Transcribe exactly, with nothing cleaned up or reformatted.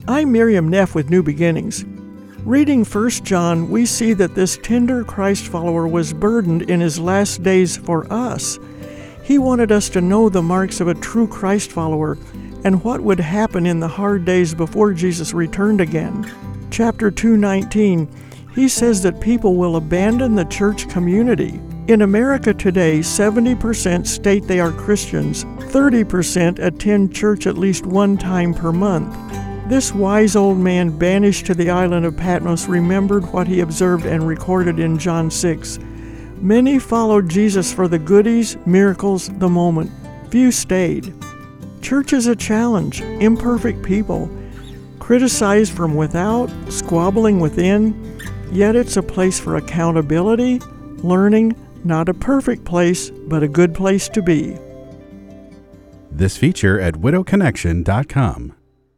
I'm Miriam Neff with New Beginnings. Reading First John, we see that this tender Christ follower was burdened in his last days for us. He wanted us to know the marks of a true Christ follower and what would happen in the hard days before Jesus returned again. Chapter two nineteen, he says that people will abandon the church community. In America today, seventy percent state they are Christians, thirty percent attend church at least one time per month. This wise old man banished to the island of Patmos remembered what he observed and recorded in John six. Many followed Jesus for the goodies, miracles, the moment. Few stayed. Church is a challenge, imperfect people, criticized from without, squabbling within, yet it's a place for accountability, learning, not a perfect place, but a good place to be. This feature at widow connection dot com.